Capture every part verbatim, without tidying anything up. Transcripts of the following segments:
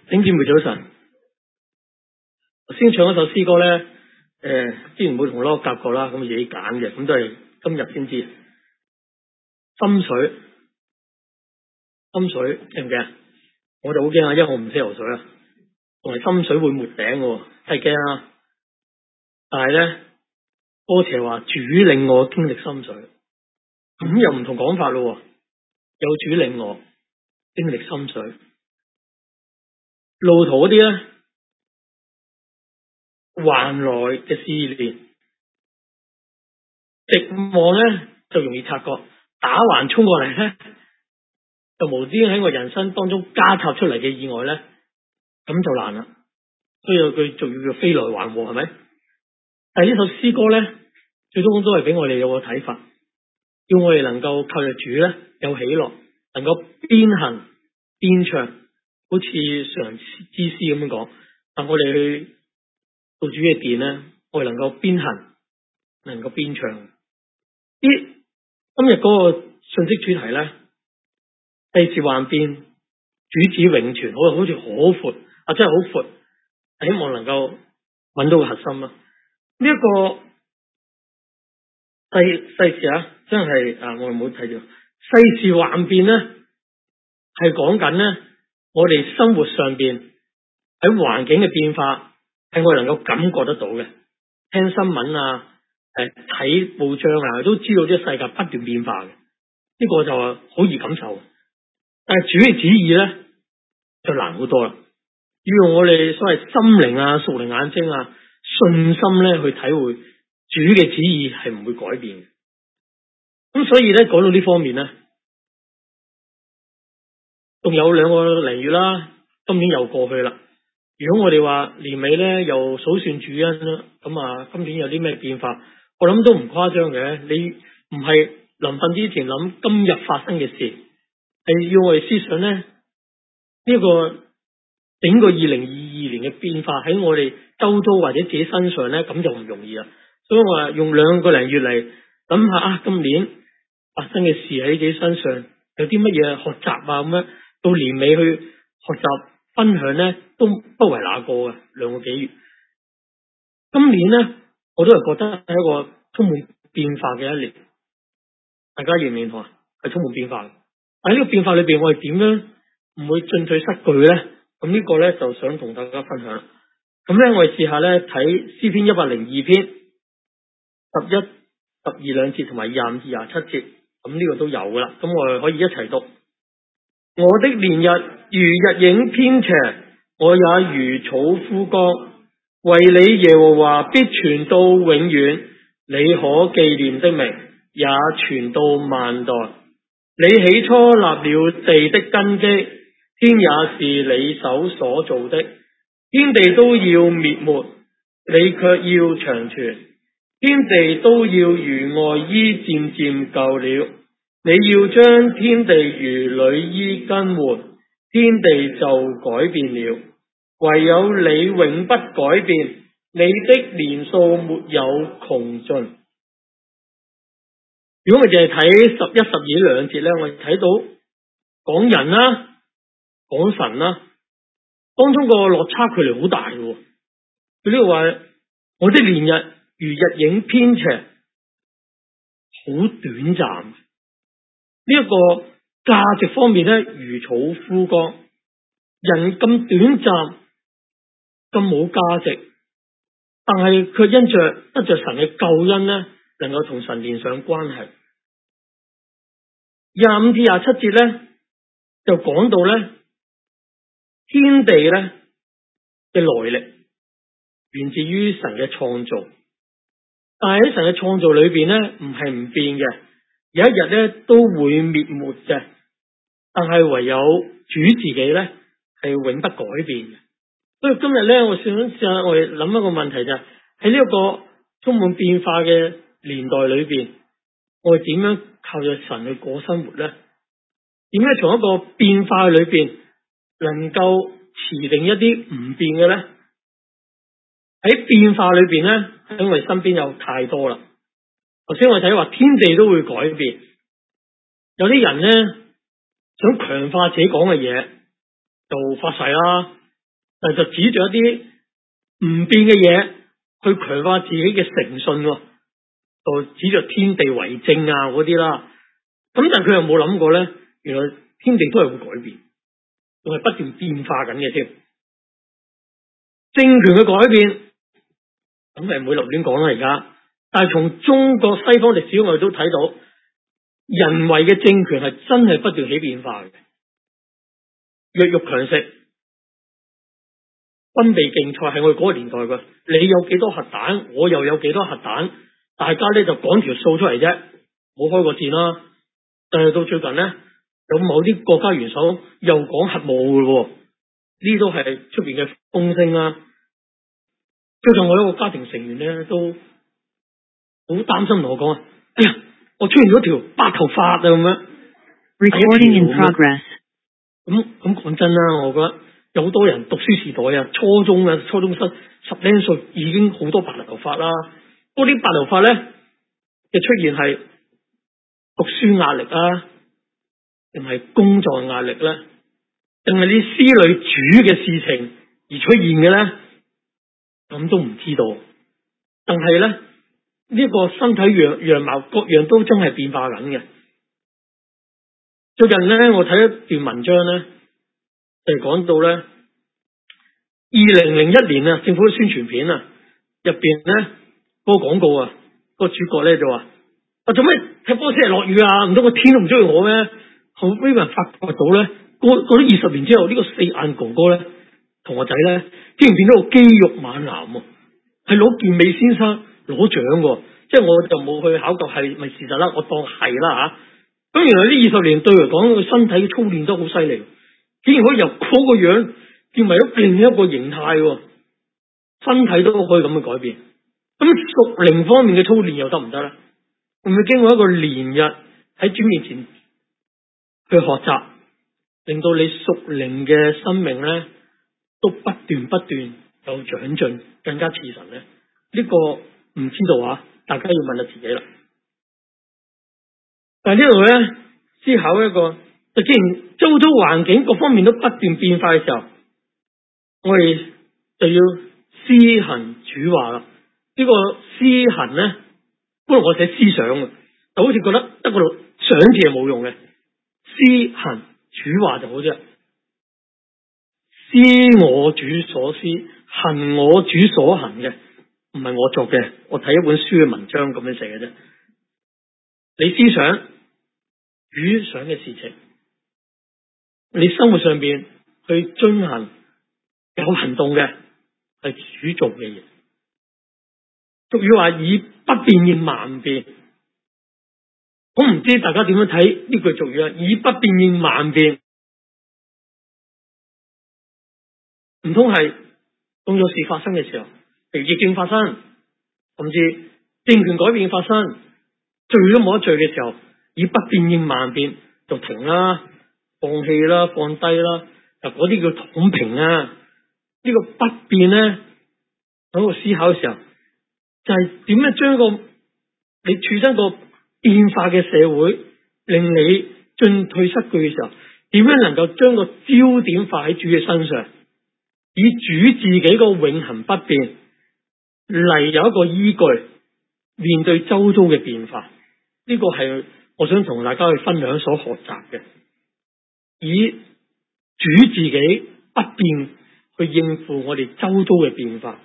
弟兄姊妹早晨，先唱一首詩歌咧，誒、呃，之前冇同我夾過啦，咁自己揀嘅，咁都係今日先知。心水，心水驚唔驚？我就好驚啊，因為我唔識游水啊，同埋心水會沒頂嘅，真係驚啊！但係咧，歌詞話主領我經歷心水，咁又唔同講法咯，有主領我經歷心水。路途嗰啲咧，環來嘅試煉，寂寞咧就容易察覺，打橫衝過嚟咧，就無端喺我人生當中加插出嚟嘅意外咧，咁就難啦。所以有句俗語叫飛來橫禍，係咪？但係呢首詩歌咧，最終都係俾我哋有個睇法，叫我哋能夠靠着主咧有喜樂，能夠邊行邊唱，好似上人之詩咁樣講。但我哋去到主嘅殿咧，我哋能夠邊行，能夠邊唱。啲今日嗰個信息主題咧，世事幻變，主旨永存，好好似好闊啊，真係好闊。希望能夠揾到個核心啦。呢、這、一個世世事啊，真係啊，我哋唔好睇住世事幻變咧，係講緊咧，我哋生活上邊喺環境嘅變化，係我哋能夠感覺得到嘅。聽新聞啊，誒睇報章啊，都知道啲世界不斷變化嘅，呢、這個就係好易感受。但係主嘅旨意咧，就難好多啦。要用我哋所謂心靈啊、屬靈眼睛啊、信心咧去體會主嘅旨意係唔會改變嘅。咁所以咧講到呢方面咧，仲有兩個零月啦，今年又過去啦。如果我哋話年尾咧又數算主恩啦，咁啊今年有啲咩變化？我諗都唔誇張嘅。你唔係臨瞓之前諗今日發生嘅事，係要我哋思想咧呢一、這個。整個二零二二年嘅變化喺我哋周遭或者自己身上咧，咁就唔容易啦。所以我話用兩個零月嚟諗下啊，今年發生嘅事喺自己身上有啲乜嘢學習啊，咁樣到年尾去學習分享咧，都不為那個嘅兩個幾月。今年咧，我都係覺得係一個充滿變化嘅一年。大家認唔認同啊？係充滿變化嘅。喺呢個變化裏邊，我哋點樣唔會進退失據咧？咁呢個咧就想同大家分享。咁咧我哋試下咧睇詩篇一百零二篇十一、十二兩節同埋廿五至廿七節，咁呢個都有噶啦。咁我哋可以一齊讀。我的年日如日影偏斜，我也如草枯乾。為你耶和華必傳到永遠，你可紀念的名也傳到萬代。你起初立了地的根基，天也是你手所做的，天地都要滅沒，你卻要長存。天地都要如外衣漸漸舊了，你要將天地如裡衣更換，天地就改變了。唯有你永不改變，你的年數沒有窮盡。如果我哋淨係睇十一、十二兩節咧，我哋睇到講人啦。講神啦，當中個落差距離好大嘅。佢呢度話我的年日如日影偏斜，好短暫。呢、這、一個價值方面咧，如草枯乾。人咁短暫，咁冇價值，但係佢因着得着神嘅救恩咧，能夠同神連上關係。廿五至廿七節咧，就講到咧。天地咧嘅來歷源自於神嘅創造，但係喺神嘅創造裏邊咧，唔係唔變嘅，有一日咧都會滅沒嘅。但係唯有主自己咧係永不改變嘅。所以今日咧，我想試下我哋諗一個問題就係喺呢一個充滿變化嘅年代裏邊，我哋點樣靠着神去過生活咧？點樣從一個變化裏邊能夠持定一啲唔變嘅咧？喺變化裏邊咧，因為身邊有太多啦。頭先我睇話天地都會改變，有啲人咧想強化自己講嘅嘢，就發誓啦， 但係就指住一啲唔變嘅嘢去強化自己嘅誠信，就指着天地為證啊嗰啲啦。咁但係佢又冇諗過咧，原來天地都係會改變，仲係不斷變化緊嘅添。政權嘅改變，咁係唔會立亂講啦而家。但係從中國西方歷史我哋都睇到，人為嘅政權係真係不斷起變化嘅。弱肉強食、軍備競賽係我哋嗰個年代嘅，你有幾多核彈，我又有幾多核彈，大家咧就講條數出嚟啫，冇開過戰啦。但係到最近咧，有某啲國家元首又講核武嘅，呢啲都係出邊嘅風聲啦。最近我有一個家庭成員咧都好擔心同我講啊，哎呀，我出現咗條白頭髮啊咁樣。 Recording in progress。 咁咁講真啦，我覺得有好多人讀書時代啊，初中啊，初中生十零歲已經好多白頭髮啦。嗰啲白頭髮咧嘅出現係讀書壓力啊，定係工作壓力咧，定係你思慮主嘅事情而出現嘅咧？咁都唔知道。但係咧呢一個身體樣樣貌各樣都真係變化緊嘅。最近咧我睇一段文章咧，就係講到咧二零零一年啊，政府嘅宣傳片啊入邊咧嗰個廣告啊，個主角咧就話：啊做咩踢波先係落雨啊？唔通個天都唔中意我咩？後尾人發覺到咧，過過咗二十年之後，呢個四眼哥哥咧同個仔咧，竟然變咗個肌肉猛男喎，係攞健美先生攞獎喎。即係我就冇去考究係咪事實啦，我當係啦吓。咁原來呢二十年對嚟講，佢身體嘅操練都好犀利，竟然可以由嗰個樣變為咗另一個形態，身體都可以咁去改變。咁屬靈方面嘅操練又得唔得咧？會唔會經過一個連日喺主面前去學習，令到你屬靈嘅生命咧都不斷不斷有長進，更加似神咧？呢個唔知道啊，大家要問下自己啦。但係呢度咧，思考一個，就既然周遭環境各方面都不斷變化嘅時候，我哋就要施行主話啦。呢個施行咧，本來我寫思想嘅，就好似覺得得個想字係冇用嘅，施行主話就好啫。思我主所思，行我主所行嘅，唔係我作嘅，我睇一本書嘅文章咁樣寫嘅啫。你思想主想嘅事情，你生活上邊去進行有行動嘅係主做嘅嘢。俗語話以不變應萬變，我唔知大家點樣睇呢句俗語啊？以不變應萬變，唔通係當有事發生嘅時候，譬如疫症發生，甚至政權改變發生，罪都冇得罪嘅時候，以不變應萬變就停啦，放棄啦，放低啦，嗱嗰啲叫躺平啊。呢個不變咧，喺度思考嘅時候，就係點樣將個你處身個變化嘅社會，令你進退失據嘅時候，點樣能夠將個焦點放喺主嘅身上，以主自己個永恆不變嚟有一個依據，面對周遭嘅變化。呢個係我想同大家去分享所學習嘅，以主自己不變去應付我哋周遭嘅變化。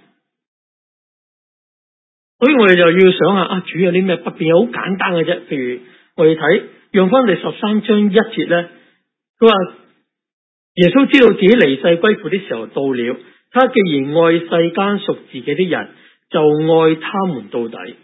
所以我哋就要想下啊，主有啲咩不變？好簡單嘅啫。譬如我哋睇用翻第十三章一節咧，佢話耶穌知道自己離世歸父的時候到了，他既然愛世間屬自己的人，就愛他們到底。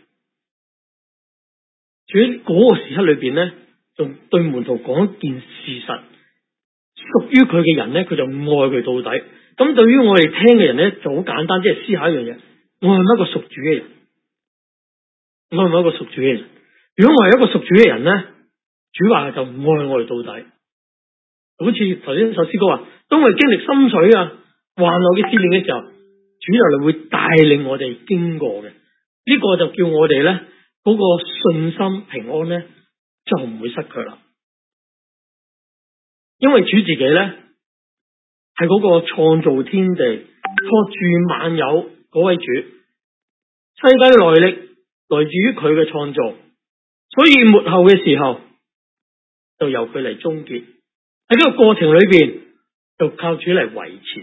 主喺嗰個時刻裏邊咧，仲對門徒講一件事實，屬於佢嘅人咧，佢就愛佢到底。咁對於我哋聽嘅人咧，就好簡單，即係思考一樣嘢：我係咪一個屬主嘅人？我係咪一個屬主嘅人？如果我係一個屬主嘅人咧，主話就愛我哋到底。好似頭先首詩歌話，當我哋經歷深水啊、患難嘅試煉嘅時候，主就嚟會帶領我哋經過嘅。呢、這個就叫我哋咧嗰個信心平安咧，就唔會失卻啦。因為主自己咧係嗰個創造天地、托住萬有嗰位主。世界嘅來歷來自於佢嘅創造，所以末後嘅時候就由佢嚟終結。喺呢個過程裏邊，就靠主嚟維持。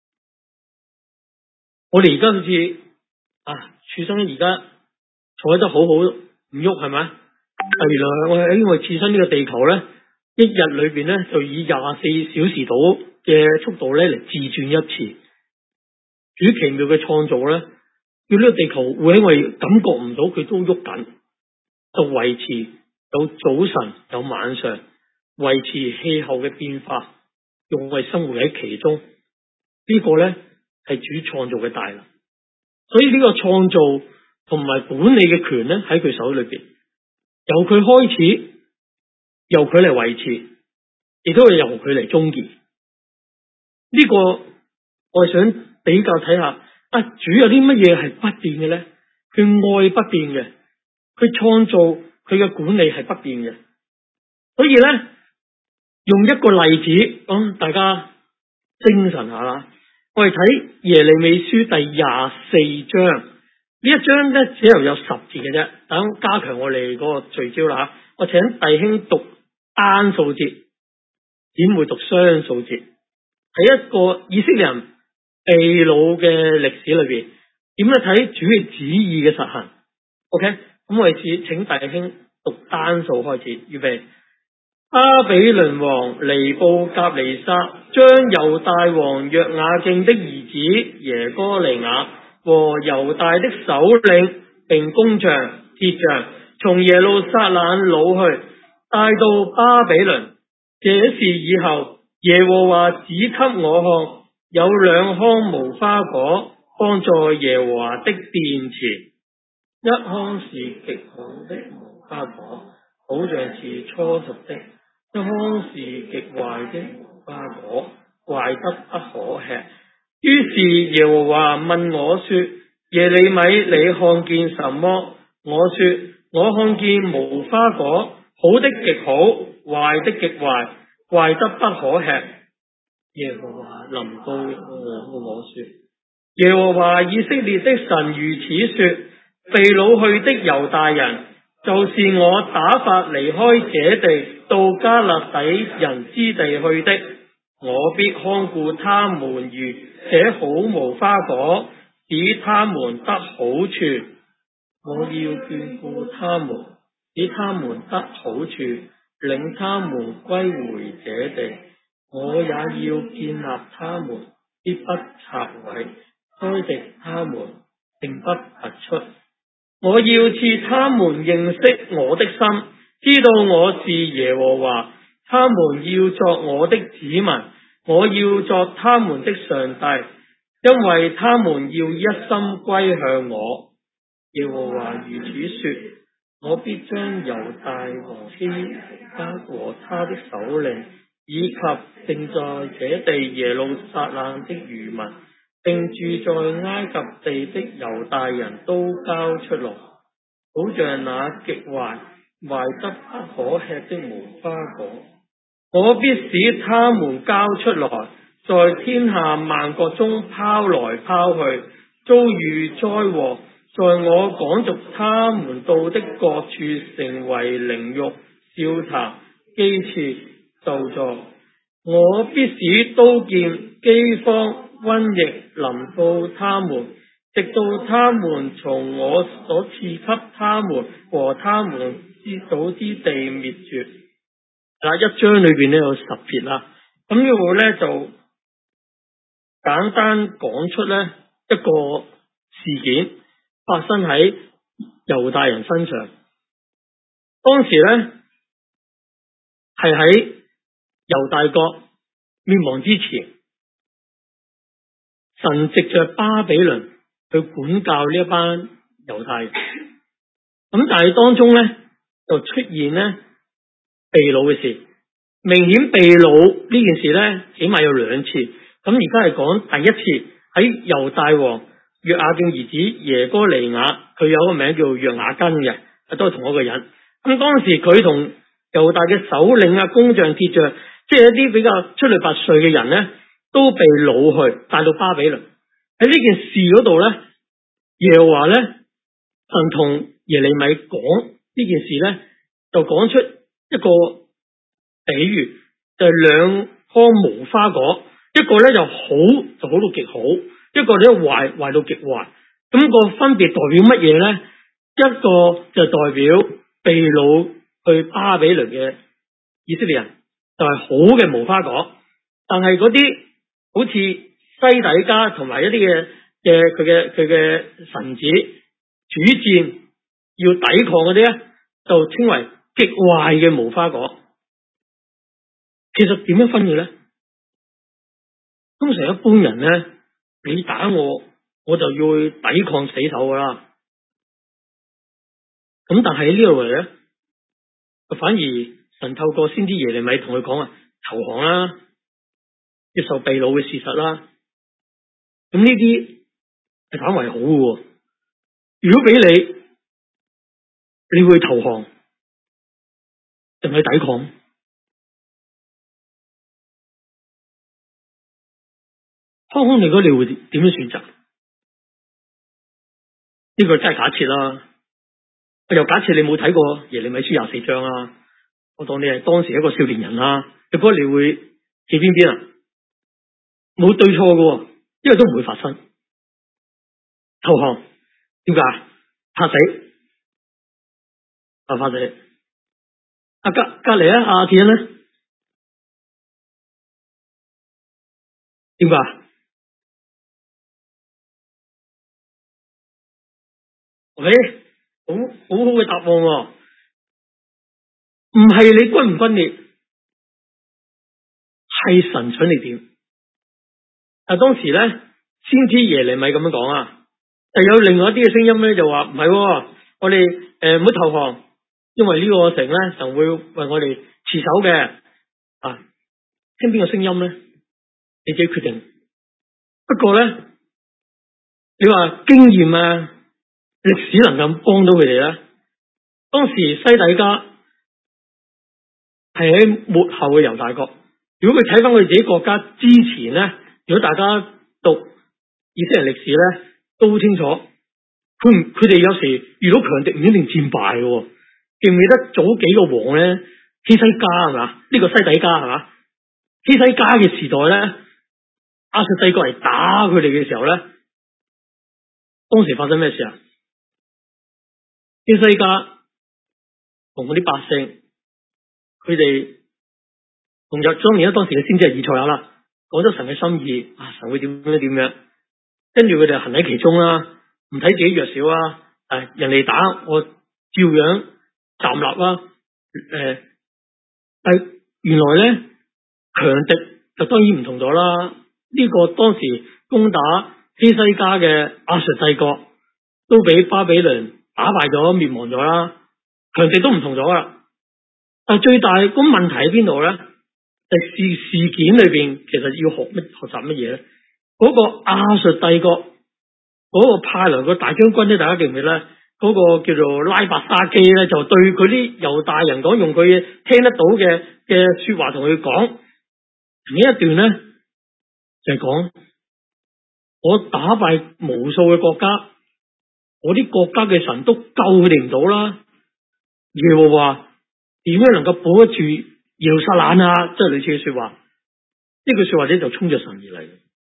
我哋而家好似啊，處身而家坐得好好唔喐，係咪？但原來我喺我哋處身呢個地球咧，一日裏邊咧就以廿四小時度嘅速度咧嚟自轉一次。主奇妙嘅創造咧，叫呢個地球會喺我哋感覺唔到佢都喐緊，就維持有早晨有晚上，維持氣候嘅變化，用我哋生活喺其中。呢個咧係主創造嘅大能，所以呢個創造同埋管理嘅權咧喺佢手裏邊，由佢開始，由佢嚟維持，亦都係由佢嚟終結。呢個我係想比較睇下啊，主有啲乜嘢係不變嘅咧？佢愛不變嘅，佢創造佢嘅管理係不變嘅。所以咧，用一個例子，咁大家精神下啦。我哋睇耶利米書第廿四章，呢一章咧只係有十節嘅啫。等加強我哋嗰個聚焦啦吓，我請弟兄讀單數節，點會讀雙數節？喺一個以色列人被擄嘅歷史裏邊，點樣睇主嘅旨意嘅實行 ？OK，咁我哋請請弟兄讀單數開始，預備。巴比倫王尼布甲尼撒將猶大王約雅敬的兒子耶哥尼雅和猶大的首領並工匠鐵匠從耶路撒冷擄去，帶到巴比倫。這事以後，耶和華指給我看，有兩筐無花果放在耶和華的殿前，一筐是極好的無花果，好像是初熟的；一筐是極壞的無花果，壞得不可吃。於是耶和華問我說：耶利米，你看見什麼？我說：我看見無花果，好的極好，壞的極壞，壞得不可吃。耶和華臨到我說：耶和華以色列的神如此說：被擄去的猶大人，就是我打發離開這地到加勒底人之地去的，我必看顧他們如這好無花果，使他們得好處。我要眷顧他們，使他們得好處，領他們歸回這地。我也要建立他們，必不拆毀；栽植他們，並不拔出。我要賜他們認識我的心，知道我是耶和華。他們要作我的子民，我要作他們的上帝，因為他們要一心歸向我。耶和華如此說：我必將猶大王希巴和他的首領，以及正在這地耶路撒冷的餘民，並住在埃及地的猶大人都交出來，好像那極壞、壞得不可吃的無花果。我必使他們交出來，在天下萬國中拋來拋去，遭遇災禍，在我趕逐他們到的各處成為凌辱、笑談、譏刺、咒詛。我必使刀劍、饑荒、瘟疫臨到他們，直到他們從我所賜給他們和他們之祖之地滅絕。嗱，一章裏邊咧有十節啦，咁呢個咧就簡單講出咧一個事件發生喺猶大人身上。當時咧係喺猶大國滅亡之前，神藉着巴比倫去管教呢一班猶大人。咁但係當中咧就出現咧被擄嘅事，明顯被擄呢件事咧起碼有兩次。咁而家係講第一次喺猶大王約雅敬兒子耶哥尼雅，佢有個名叫約雅斤嘅，都係同一個人。咁當時佢同猶大嘅首領啊、工匠、鐵匠，即係一啲比較出類拔萃嘅人咧， 都被擄去帶到巴比倫。喺呢件事嗰度咧，耶和華咧神同耶利米講呢件事咧，就講出一個比喻，就係、是、兩棵無花果，一個咧就好就好到極好，一個咧壞壞到極壞。咁、那個分別代表乜嘢咧？一個就代表被擄去巴比倫嘅以色列人，就係、是、好嘅無花果，但係嗰啲好似西底家同埋一啲嘅嘅佢嘅佢嘅臣子主戰要抵抗嗰啲咧，就稱為極壞嘅無花果。其實點樣分嘅咧？通常一般人咧，你打我，我就要去抵抗死手噶啦。咁但係喺呢度嚟咧，反而神透過先知耶利米同佢講啊，投降啦，接受被擄嘅事實啦。咁呢啲係反為好嘅。如果俾你，你會投降定係抵抗？康康，你覺得你會點樣選擇？呢個真係假設啦。又假設你冇睇過耶利米書廿四章啊，我當你係當時一個少年人啦，你覺得你會企邊邊啊？冇對錯嘅，因為都唔會發生。投降，點解？怕死，啊怕死。阿隔隔籬啊，阿田咧，點解？喂？好好好嘅答案喎，唔係你分唔分裂，係神想你點。但當時咧，先知耶利米咁樣講啊，就有另外一啲嘅聲音咧，就話唔係，我哋誒唔好投降，因為呢個城咧神會為我哋持守嘅。啊，聽邊個聲音咧？你自己決定。不過咧，你話經驗啊，歷史能夠幫到佢哋咧？當時西底家係喺末後嘅猶大國，如果佢睇翻佢自己國家之前咧，如果大家讀以色列歷史咧，都好清楚，佢唔佢哋有時遇到強敵唔一定戰敗嘅。記唔記得早幾個王咧？希西家係嘛？呢、這個西底家係嘛？希西家嘅時代咧，亞述帝國嚟打佢哋嘅時候咧，當時發生咩事啊？希西家同嗰啲百姓，佢哋同入當年咧，當時嘅先知係以賽亞啦，講咗神嘅心意啊，神會點樣點樣，跟住佢哋行喺其中啦，唔睇自己弱小啊，誒人哋打我照樣站立啦，誒、呃，但係原來咧強敵就當然唔同咗啦，呢、這個當時攻打希西家嘅亞述帝國都俾巴比倫打敗咗滅亡咗啦，強敵都唔同咗啦。但係最大個問題喺邊度咧？歷史事件裏邊其實要學乜學習乜嘢咧？嗰、那個亞述帝國嗰、那個派來個大將軍咧，大家記唔記得咧？嗰、那個叫做拉伯沙基咧，就對佢啲猶大人講，用佢聽得到嘅嘅說話同佢講。呢一段咧就係、是、講我打敗無數嘅國家，我啲國家嘅神都救佢哋唔到啦。耶和華點樣能夠保得住耶路撒冷啊？即係類似嘅說話，呢句說話咧就衝着神而嚟。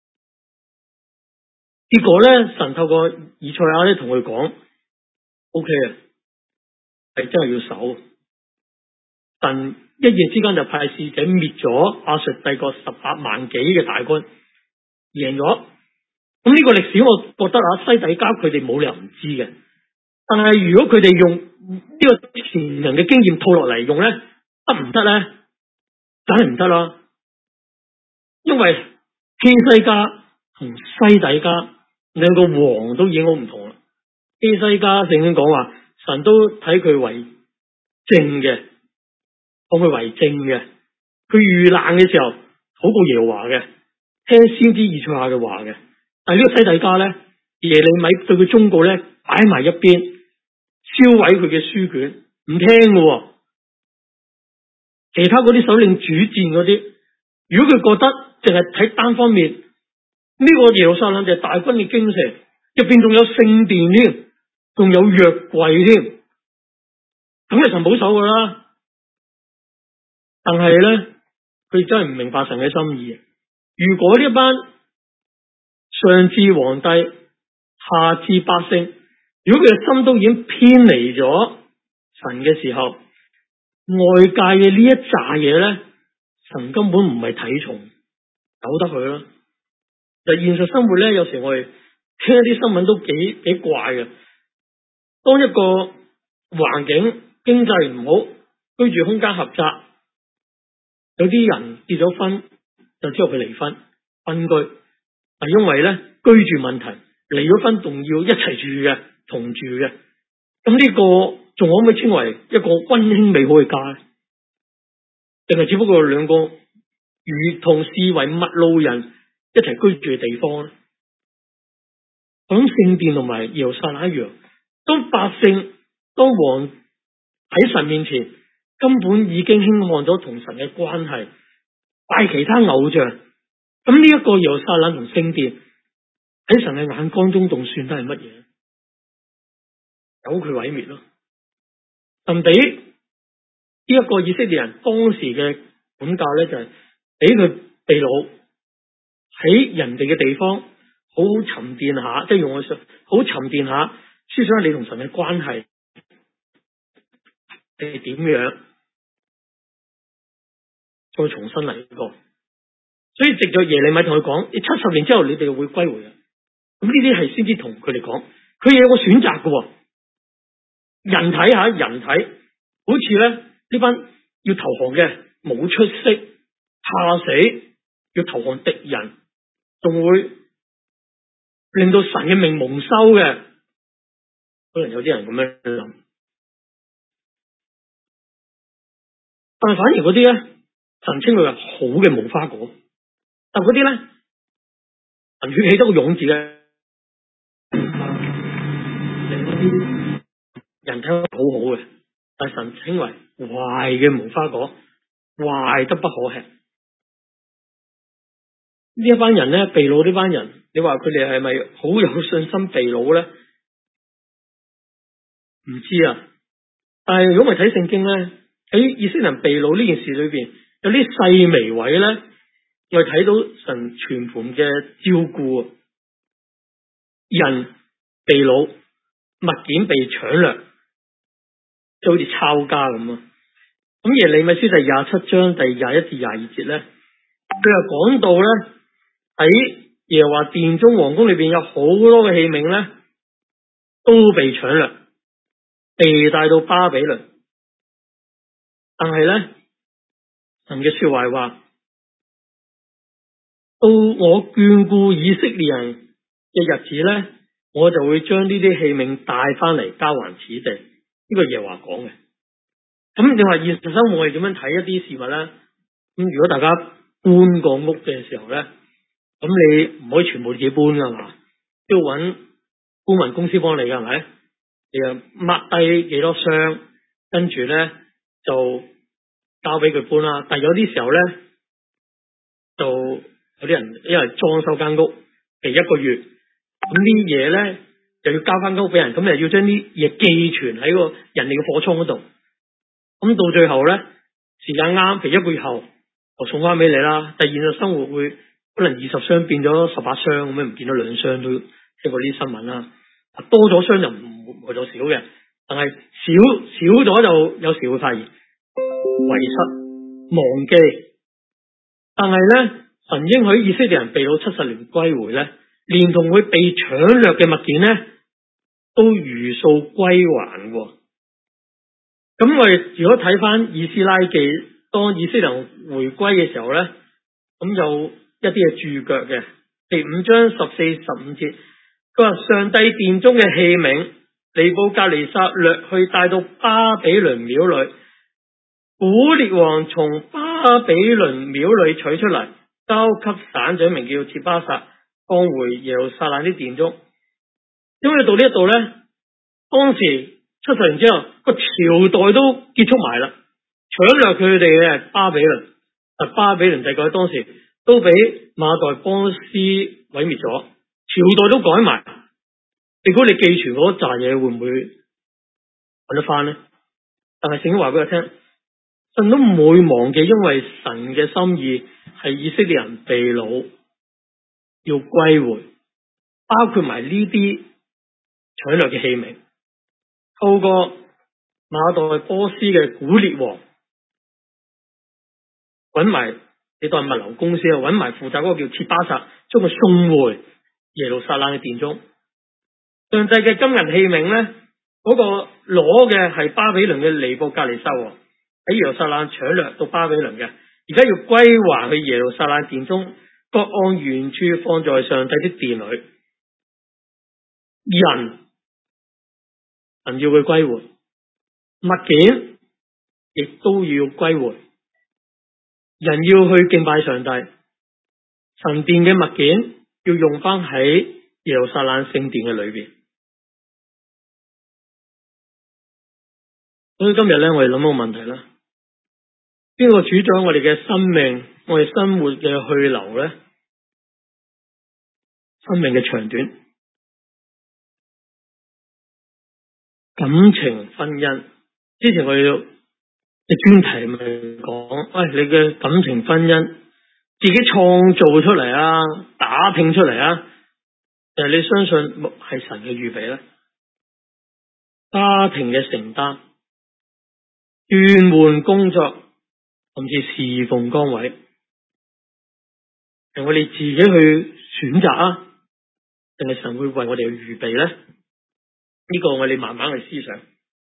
結果咧，神透過以賽亞咧同佢講 ：，O K 啊，係真係要守。神一夜之間就派使者滅咗亞述帝國十八萬幾嘅大軍，贏咗。咁呢個歷史，我覺得啊，西底家佢哋冇理由唔知嘅。但係如果佢哋用呢個前人嘅經驗套落嚟用咧，得唔得咧？梗係唔得啦。因為希西家同西底家兩個王都已經好唔同啦。希西家聖經講話，神都睇佢為正嘅，講佢為正嘅。佢遇難嘅時候，禱告耶和華嘅，聽先知以賽亞嘅話嘅。但係呢個西底家咧，耶利米對佢忠告咧，擺埋一邊，燒毀佢嘅書卷，唔聽嘅。其他嗰啲首領主戰嗰啲， 如果佢覺得淨係睇單方面，呢、這個耶路撒冷就係大軍嘅京城，入邊仲有聖殿添，仲有約櫃添，咁係神保守噶啦。但係咧，佢真係唔明白神嘅心意。如果呢一班上至皇帝，下至百姓，如果佢嘅心都已經偏離咗神嘅時候，外界嘅呢一紮嘢咧，神根本唔係睇重，由得佢啦。就現實生活咧，有時我哋聽一啲新聞都幾幾怪嘅。當一個環境經濟唔好，居住空間狹窄，有啲人結咗婚就之後佢離婚分居，係因為咧居住問題，離咗婚仲要一齊住嘅，同住嘅。咁呢個仲可唔可以稱為一個溫馨美好嘅家？定係只不過兩個如同視為陌路人一齊居住嘅地方咧？我諗聖殿同埋耶路撒冷一樣，當百姓當王喺神面前，根本已經輕看咗同神嘅關係，拜其他偶像。咁呢一個耶路撒冷同聖殿喺神嘅眼光中，仲算得係乜嘢？由佢毀滅咯。神俾呢一個以色列人當時嘅管教咧，就係俾佢被擄喺人哋嘅地方，好好沉澱下，即係用我想好沉澱下，思想下你同神嘅關係係點樣，再重新嚟過。所以藉着耶利米同佢講，你七十年之後你哋會歸回嘅。咁呢啲係先至同佢哋講，佢哋有個選擇嘅。人睇下，人睇好似咧呢班要投降嘅冇出息，怕死，要投降敵人，仲會令到神嘅命蒙羞嘅。可能有啲人咁樣諗，但係反而嗰啲咧，神稱佢係好嘅無花果。但嗰啲咧，神血起咗個勇字嘅，嗰啲人睇得好好嘅，但係神稱為壞嘅無花果，壞得不可吃。呢一班人咧，被擄呢班人，你話佢哋係咪好有信心被擄咧？唔知啊。但係如果我哋睇聖經咧，喺以色列人被擄呢件事裏邊，有啲細微位咧，我哋睇到神全盤嘅照顧。人被擄，物件被搶掠，就好似抄家咁啊！咁耶利米書第廿七章第廿一至廿二節咧，佢又講到咧，喺耶和華殿中皇宮裏邊有好多嘅器皿咧，都被搶掠，被帶到巴比倫。但係咧，神嘅說話話，到我眷顧以色列人嘅日子咧，我就會將呢啲器皿帶翻嚟交還此地。呢個耶和華講嘅。咁你話現實生活我哋點樣睇一啲事物咧？咁如果大家搬個屋嘅時候咧，咁你唔可以全部自己搬噶嘛，都要揾搬運公司幫你噶，係咪？你又 mark 低幾多箱，跟住咧就交俾佢搬啦。但係有啲時候咧，就有啲人因為裝修間屋期一個月，咁啲嘢咧就要交翻屋俾人，咁又要將啲嘢寄存喺個人哋嘅貨倉嗰度。咁到最後咧，時間啱，譬如一個月後就送翻俾你啦。但係現實生活會可能二十箱變咗十八箱咁樣，唔見到兩箱都聽過啲新聞啦。多咗箱就唔會咗少嘅，但係少少咗就有時會發現遺失忘記。但係咧，神應許以色列人被擄七十年歸回咧，連同佢被搶掠嘅物件咧，都如數歸還喎。咁我哋如果睇翻以斯拉記，當以色列人回歸嘅時候咧，咁有一啲嘅注腳嘅，第五章十四十五節，佢話上帝殿中嘅器皿，尼布甲尼撒掠去帶到巴比倫廟裏，古列王從巴比倫廟裏取出嚟，交給省長名叫設巴撒，放回耶路撒冷啲殿中。因為到呢一度咧，當時七十年之後個朝代都結束埋啦，搶掠佢哋嘅巴比倫， 嗱，巴比倫帝國當時都俾馬代波斯毀滅咗，朝代都改埋。如果你記住嗰扎嘢，會唔會揾得翻呢？但係聖經話俾我聽，神都唔會忘記，因為神嘅心意係以色列人被擄要歸回，包括埋呢啲搶掠嘅器皿，透過馬代波斯嘅古列王揾埋，你當係物流公司啊，揾埋負責嗰個叫切巴撒，將佢送回耶路撒冷嘅殿中。上帝嘅金銀器皿咧，嗰、那個攞嘅係巴比倫嘅尼布甲尼撒王喺耶路撒冷搶掠到巴比倫嘅，而家要歸還去耶路撒冷殿中，各按原處放在上帝的殿裏。人神要佢歸回，物件亦都要歸回。人要去敬拜上帝，神殿嘅物件要用翻喺耶路撒冷聖殿嘅裏邊。所以今日咧，我哋諗個問題啦，邊個主宰我哋嘅生命，我哋生活嘅去留咧？生命嘅長短，感情婚姻。之前我哋嘅專題咪講，喂、哎，你嘅感情婚姻自己創造出嚟啊，打拼出嚟啊，定係你相信係神嘅預備咧？家庭嘅承擔，轉換工作，甚至侍奉崗位，係我哋自己去選擇啊，定係神會為我哋去預備咧？呢、這個我哋慢慢去思想。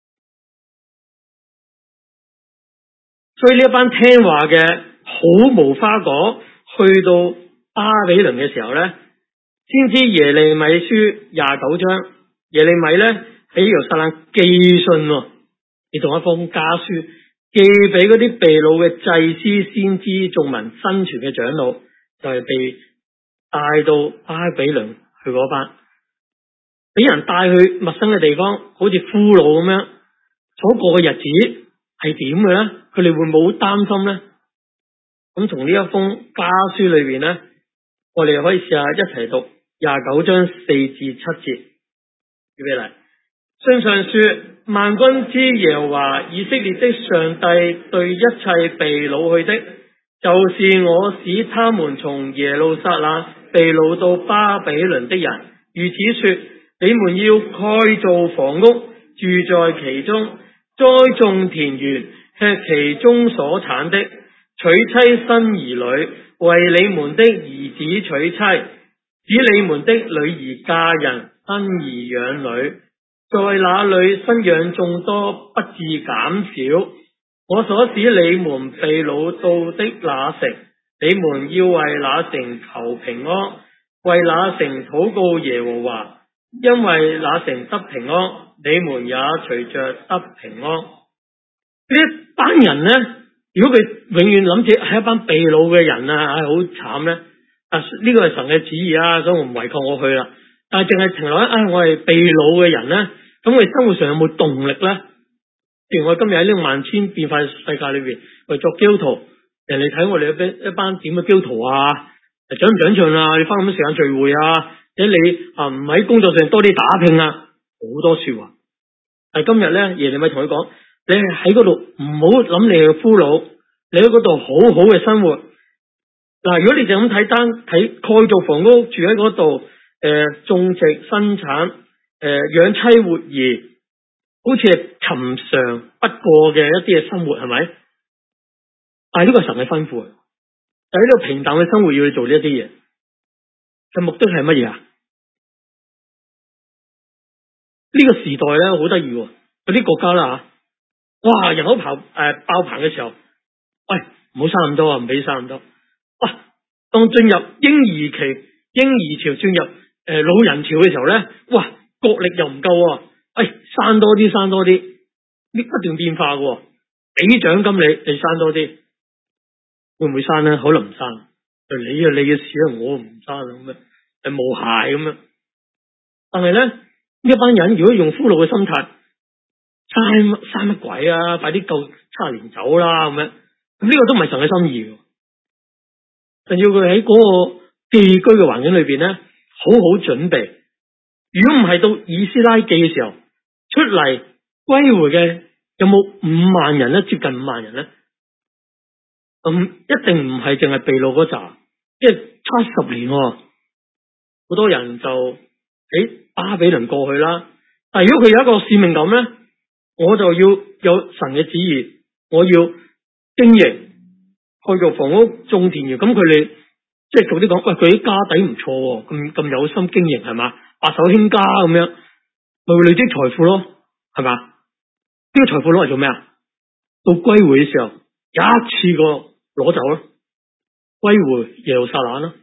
所以呢一班聽話嘅好無花果，去到巴比倫嘅時候咧，先知耶利米書廿九章，耶利米咧喺耶路撒冷寄信，你同一封家書寄俾嗰啲被擄嘅祭司、先知、眾民生存嘅長老，就係、是、被帶到巴比倫去嗰班，俾人帶去陌生嘅地方，好似俘虜咁樣所過嘅日子係點嘅咧？佢哋會冇擔心咧？咁從呢一封家書裏邊咧，我哋可以試下一齊讀廿九章四至七節，預備嚟。信上說，萬軍之耶和華以色列的上帝對一切被擄去的，就是我使他們從耶路撒冷被擄到巴比倫的人，如此說：你們要蓋造房屋，住在其中，栽種田園，吃其中所產的，娶妻生兒女，為你們的兒子娶妻，使你們的女兒嫁人，生兒養女，在那裏生養眾多，不致減少。我所使你們被擄到的那城，你們要為那城求平安，為那城禱告耶和華，因為那城得平安，你們也隨着得平安。呢一班人呢，如果佢永遠諗住係一班被擄嘅人啊，係好慘呢。啊，呢個係神嘅旨意啊，所以我唔違抗我去啦。但係淨係停留喺啊，我係被擄嘅人呢，咁我哋生活上有冇動力呢？譬如我今日喺呢個萬千變化世界裏邊，為作基督徒，人哋睇我哋一班一班點嘅基督徒啊，長唔長進啊？你翻咁多時間聚會啊？或者你啊唔喺工作上多啲打拼啊？好多說話。但係今日咧，耶利米同佢講，你係喺嗰度唔好諗你係俘虜，你喺嗰度好好嘅生活。嗱，如果你就咁睇單睇蓋造房屋，住喺嗰度，誒、呃、種植生產，誒、呃、養妻活兒，好似係尋常不過嘅一啲嘅生活，係咪？但係呢個係神嘅吩咐，就喺呢個平淡嘅生活要去做呢一啲嘢，嘅目的係乜嘢啊？呢、這個時代咧好得意，有啲國家啦吓，哇人口爆誒、呃、爆棚嘅時候，喂唔好生咁多啊，唔俾生咁多。哇！當進入嬰兒期、嬰兒潮，進入誒、呃、老人潮嘅時候咧，哇國力又唔夠，啊，誒、哎、生多啲，生多啲，呢不斷變化嘅，俾獎金你，你生多啲，會唔會生咧？可能唔生，你啊你嘅事啊，我唔生咁樣，係無鞋咁樣。但係咧呢一班人如果用俘虜嘅心態，生生乜鬼啊？快啲救七十年走啦咁樣，咁呢個都唔係神嘅心意。 神要佢喺嗰個寄居嘅環境裏邊咧，好好準備。如果唔係到以斯拉記嘅時候出嚟歸回嘅，有冇五萬人咧？接近五萬人咧？咁、嗯、一定唔係淨係被擄嗰扎，即係七十年、哦，好多人就喺巴比倫過去啦。但係如果佢有一個使命感咧，我就要有神嘅旨意，我要經營，去做房屋、種田園。咁佢哋即係做啲講，喂，佢啲家底唔錯，咁咁有心經營係嘛，白手興家咁樣，咪會累積財富咯，係嘛？呢、這個財富攞嚟做咩啊？到歸回嘅時候，一次過攞走咯，歸回耶路撒冷咯，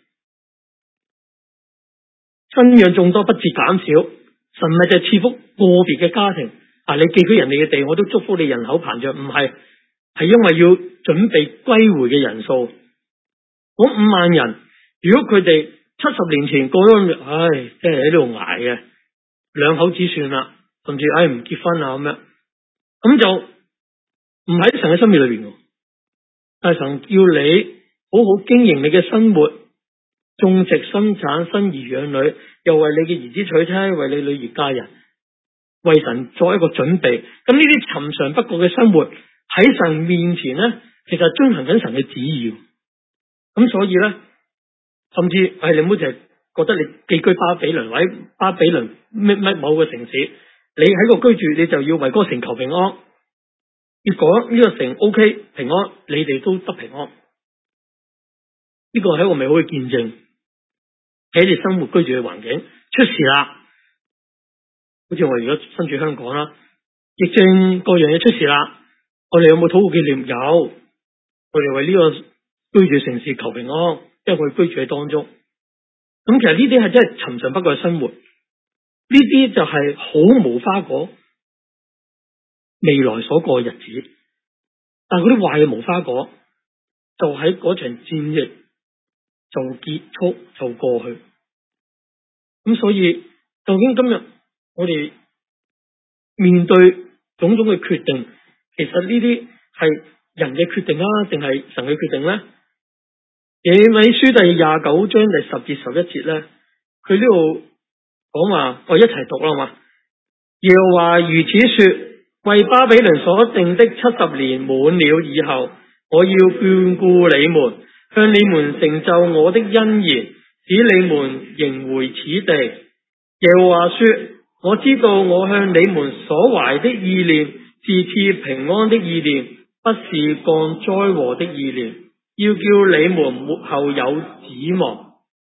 生養眾多，不致減少。神咪就係賜福個別嘅家庭啊！你寄居人哋嘅地，我都祝福你人口膨脹，唔係，係因為要準備歸回嘅人數。嗰五萬人，如果佢哋七十年前過咗，唉，即係喺度捱嘅，兩口子算啦，甚至唉唔結婚啊咁樣，咁就唔喺神嘅心意裏邊。但係神要你好好經營你嘅生活，種植生產、生兒養女，又為你嘅兒子娶妻，為你女兒嫁人，為神作一個準備。咁呢啲尋常不過嘅生活喺神面前咧，其實係遵行緊神嘅旨意。咁所以咧，甚至係你唔好淨係覺得你寄居巴比倫或者巴比倫乜乜某個城市，你喺個居住，你就要為嗰個城求平安。結果呢個城 OK 平安，你哋都得平安。呢個係一個美好嘅見證。喺你生活居住嘅環境出事啦，好似我而家身處香港啦，疫症各樣嘢出事啦，我哋有冇禱告紀念？有，我哋為呢個居住城市求平安，因為我哋居住喺當中。咁其實呢啲係真係尋常不過嘅生活，呢啲就係好無花果未來所過嘅日子。但係嗰啲壞嘅無花果，就喺嗰場戰役就結束就過去。咁所以究竟今日我哋面對種種嘅決定，其實呢啲係人嘅決定啊，定係神嘅決定咧？耶利米書第廿九章第十至十一節咧，佢呢度講話，我一齊讀啦嘛。耶和華如此說：為巴比倫所定的七十年滿了以後，我要眷顧你們，向你們成就我的恩言，使你們迎回此地。耶和華說：我知道我向你們所懷的意念是賜平安的意念，不是降災禍的意念，要叫你們末後有指望，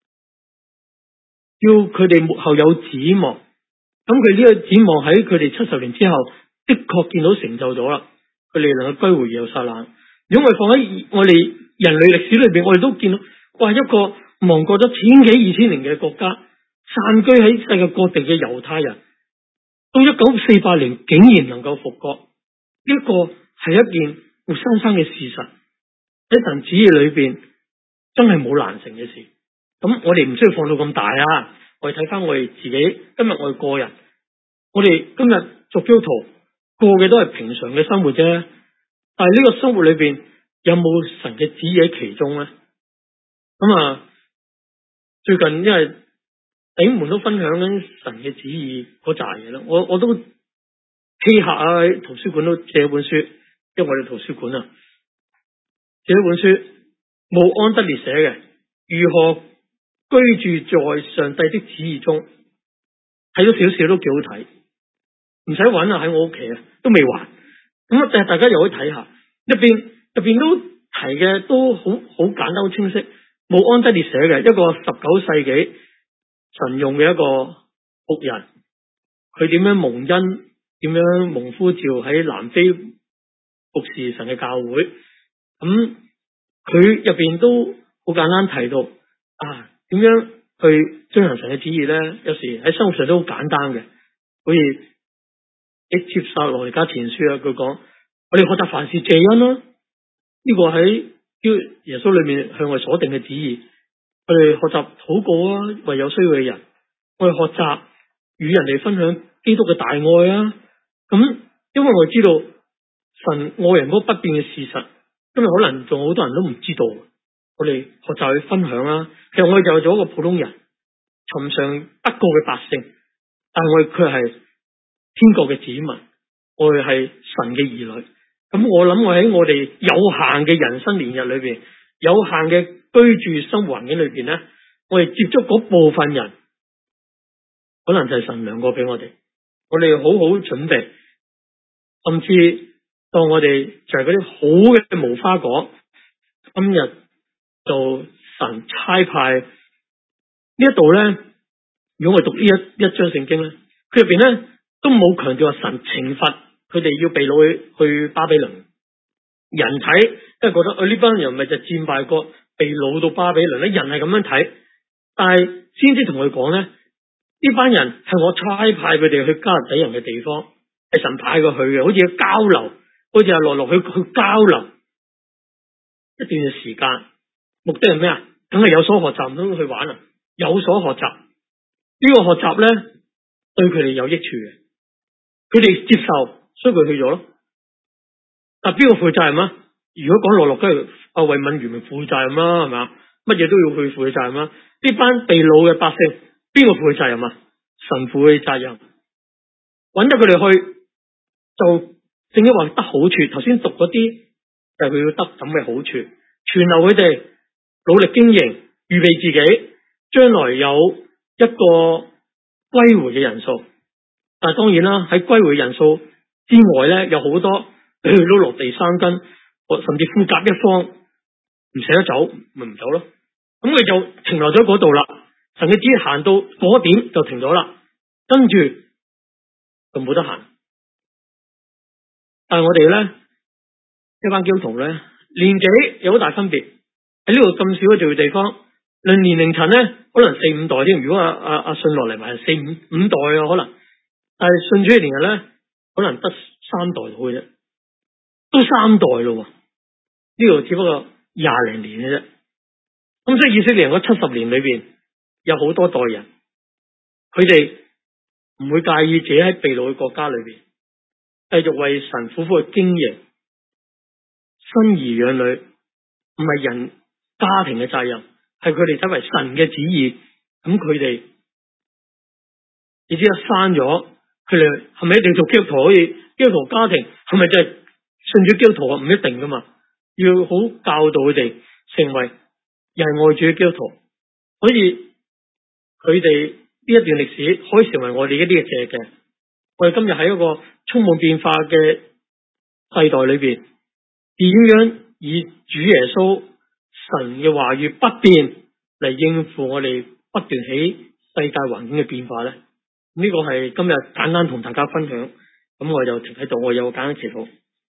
叫佢哋末後有指望。咁佢呢個指望喺佢哋七十年之後的確見到成就咗啦，佢哋能夠歸回耶路撒冷。如果我哋放喺我哋人類歷史裏邊，我哋都見到，哇，一個亡國咗千幾二千年嘅國家，散居喺世界各地嘅猶太人，到一九四八年竟然能夠復國，呢、這個係一件活生生嘅事實。喺神旨意裏邊，真係冇難成嘅事。咁我哋唔需要放到咁大啊！我哋睇翻我哋自己，今日我哋個人，我哋今日做基督徒過嘅都係平常嘅生活啫。但係呢個生活裏邊有冇神嘅旨意喺其中咧？咁啊，最近因為弟兄們都分享緊神嘅旨意嗰扎嘢啦，我我都稀客啊，喺圖書館都借一本書，因為我哋圖書館啊借一本書，慕安德烈寫嘅，如何居住在上帝的旨意中，睇咗少少都幾好睇，唔使揾啊，喺我屋企啊，都未還。咁啊，但係大家又可以睇下，入邊入邊都提嘅都好好簡單好清晰。慕安德烈寫嘅一個十九世紀神用嘅一個僕人，佢點樣蒙恩，點樣蒙呼召喺南非服侍神嘅教會。咁佢入邊都好簡單提到啊，點樣去遵行神嘅旨意咧？有時喺生活上都好簡單嘅，好似喺帖撒羅尼迦前書啊，佢講我哋學習凡事謝恩啦，呢個喺耶穌裏面向我哋所定嘅旨意。我哋學習禱告啊，為有需要嘅人。我哋學習與人哋分享基督嘅大愛啊。咁因為我哋知道神愛人嗰不變嘅事實，今日可能仲好多人都唔知道。 我哋學習去分享啦。其實我哋就係做一個普通人，尋常不過嘅百姓，但係我哋卻係天國嘅子民，我哋係神嘅兒女。咁我諗我喺我哋有限嘅人生年日裏邊，有限嘅居住生活環境裏邊咧，我哋接觸嗰部分人，可能就係神兩個俾我哋，我哋好好準備，甚至當我哋就係嗰啲好嘅無花果，今日就神差派呢一度咧。如果我讀呢一一章聖經咧，佢入邊咧都冇強調話神懲罰佢哋要被擄去去巴比倫。人睇都係覺得，誒呢班人咪就戰敗國被擄到巴比倫咧，人係咁樣睇。但係先知同佢講咧，呢班人係我差派佢哋去迦勒底人嘅地方，係神派過去嘅，好似去交流，好似阿樂樂去去交流一段嘅時間。目的係咩啊？梗係有所學習，唔通去玩啊？有所學習。呢個學習咧對佢哋有益處嘅，佢哋接受，所以佢去咗咯。但邊個負責任啊？如果講落落，梗係阿魏敏如咪負責任啦，係咪？乜嘢都要去負責任啦。呢班被擄嘅百姓，邊個負責任啊？神負嘅責任。揾得佢哋去，就正一話得好處。頭先讀嗰啲就係佢要得咁嘅好處，存留佢哋努力經營，預備自己，將來有一個歸回嘅人數。但係當然啦，喺歸回人數之外咧，有好多都落地生根，甚至富甲一方，唔捨得走咪唔走咯。咁佢就停留咗嗰度啦。神嘅旨意行到嗰點就停咗啦，跟住就冇得行。但係我哋咧一班基督徒咧，年紀有好大分別。喺呢度咁少嘅聚會地方，論年齡層咧，可能四五代添。如果阿阿阿信落嚟埋四五五代啊，可能。但係信主嘅年日咧，可能得三代到嘅啫，都三代咯。呢度只不過廿零年嘅啫。咁所以以色列人嗰七十年裏邊，有好多代人，佢哋唔會介意自己喺被擄嘅國家裏邊，繼續為神苦苦去經營，生兒養女，唔係人家庭嘅責任，係佢哋睇為神嘅旨意。咁佢哋，你知啦，生咗佢哋係咪一定做基督徒？可以基督徒家庭係咪就係信主基督徒啊？唔一定噶嘛，要好教導佢哋成為又係愛主嘅基督徒。所以佢哋呢一段歷史可以成為我哋一啲嘅借鏡。我哋今日喺一個充滿變化嘅世代裏邊，點樣以主耶穌神嘅話語不變嚟應付我哋不斷喺世界環境嘅變化咧？呢個係今日簡單同大家分享。咁我就停喺度，我有個簡單祈禱。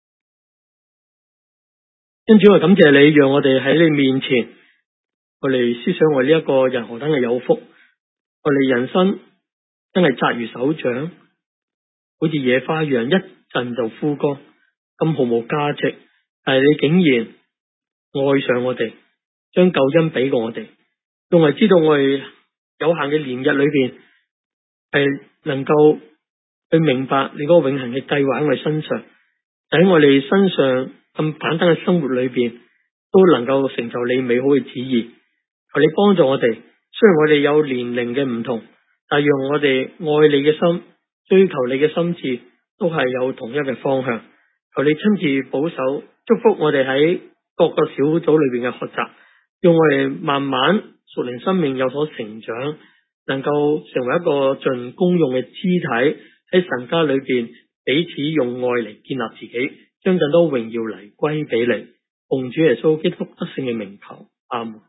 因主，我感謝你，讓我哋喺你面前，我哋思想我呢一個人何等嘅有福。我哋人生真係窄如手掌，好似野花一樣，一陣就枯乾，咁毫無價值。但係你竟然愛上我哋，將救恩俾過我哋，用嚟知道我哋有限嘅年日裏邊係能夠去明白你嗰個永恆嘅計劃喺我哋身上，就喺我哋身上咁簡單嘅生活裏邊都能夠成就你美好嘅旨意。求你幫助我哋，雖然我哋有年齡嘅唔同，但係讓我哋愛你嘅心，追求你嘅心志都係有同一嘅方向。求你親自保守祝福我哋喺各個小組裏邊嘅學習，用我哋慢慢屬靈生命有所成長，能夠成為一個盡功用嘅肢體，喺神家裏邊彼此用愛嚟建立自己，將更多榮耀嚟歸俾你。奉主耶穌基督得勝嘅名求，阿門。